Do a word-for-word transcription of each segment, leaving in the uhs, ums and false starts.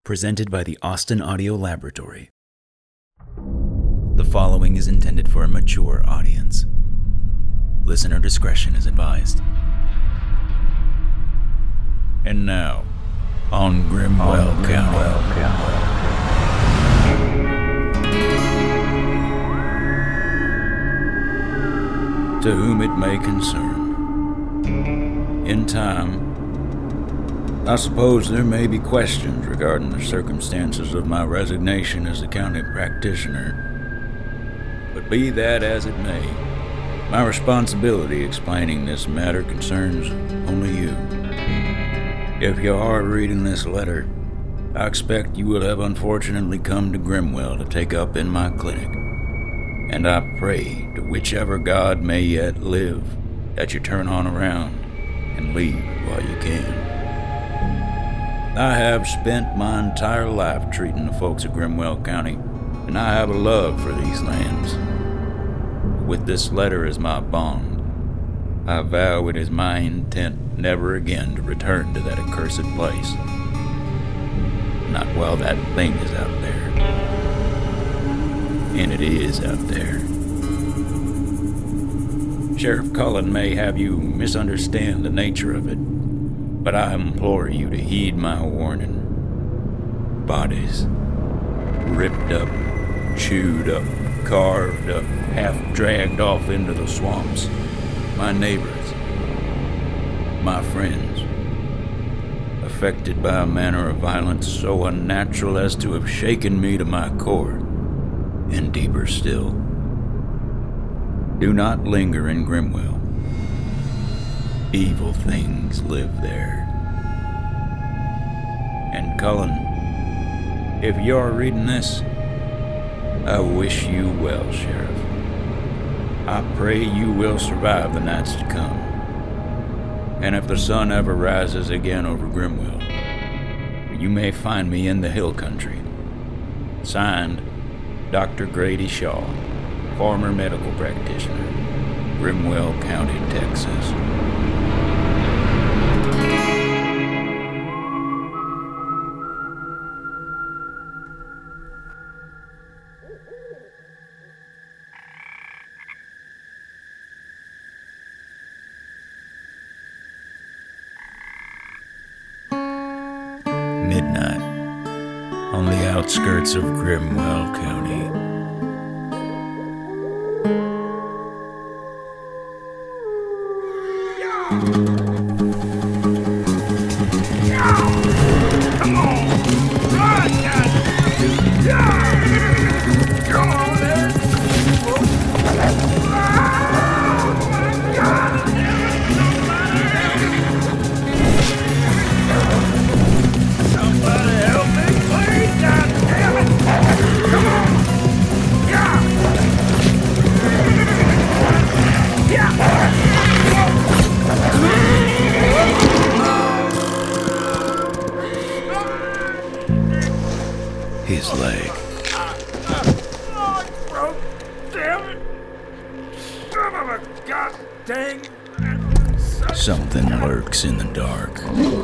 Presented by the Austin Audio Laboratory. The following is intended for a mature audience. Listener discretion is advised. And now, on Grimwell on County. To whom it may concern. In time, I suppose there may be questions regarding the circumstances of my resignation as a county practitioner. But be that as it may, my responsibility explaining this matter concerns only you. If you are reading this letter, I expect you will have unfortunately come to Grimwell to take up in my clinic. And I pray to whichever God may yet live that you turn on around and leave while you can. I have spent my entire life treating the folks of Grimwell County, and I have a love for these lands. With this letter as my bond, I vow it is my intent never again to return to that accursed place. Not while that thing is out there. And it is out there. Sheriff Cullen may have you misunderstand the nature of it, but I implore you to heed my warning. Bodies, ripped up, chewed up, carved up, half dragged off into the swamps. My neighbors, my friends, affected by a manner of violence so unnatural as to have shaken me to my core, and deeper still. Do not linger in Grimwell. Evil things live there. And Cullen, if you're reading this, I wish you well, Sheriff. I pray you will survive the nights to come. And if the sun ever rises again over Grimwell, you may find me in the hill country. Signed, Doctor Grady Shaw, former medical practitioner, Grimwell County, Texas. Midnight, on the outskirts of Grimwell County. Come on! Run, guys! Come on, there! Somebody help me, please! God damn it! Come on! Yeah! Yeah! His leg. Oh, it's broke! Damn it! Son of a god dang! Something lurks in the dark.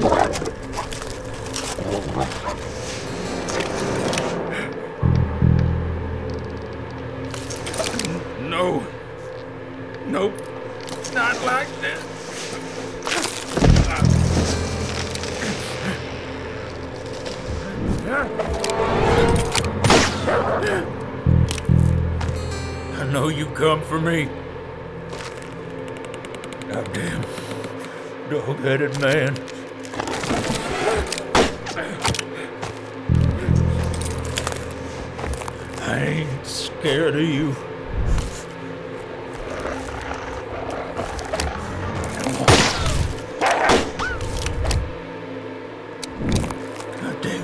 No. Nope. Not like this. I know you come for me. Goddamn dog-headed man. I ain't scared of you. Goddamn.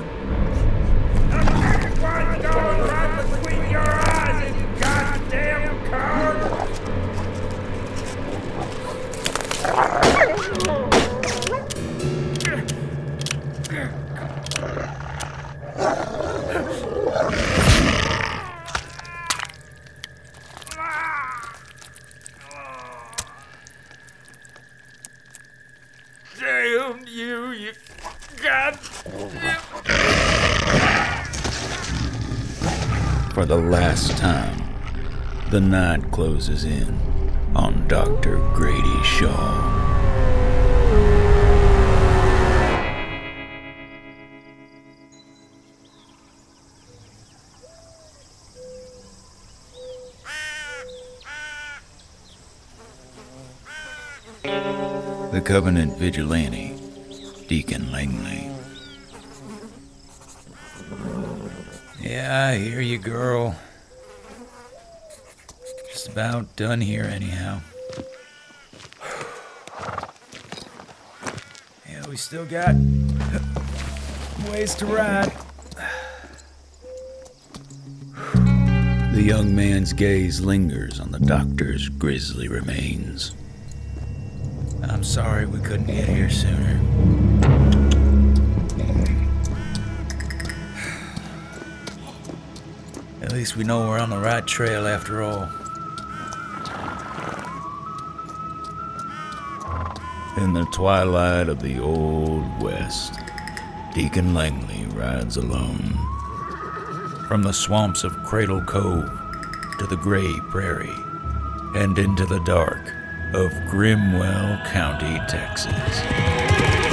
One going right between your eyes, you goddamn coward! for the last time, the night closes in on Doctor Grady Shaw. The Covenant vigilante, Deacon Langley. Yeah, I hear you, girl. Just about done here anyhow. Yeah, we still got ways to ride. The young man's gaze lingers on the doctor's grisly remains. I'm sorry we couldn't get here sooner. At least we know we're on the right trail after all. In the twilight of the Old West, Deacon Langley rides alone. From the swamps of Cradle Cove to the gray prairie and into the dark of Grimwell County, Texas.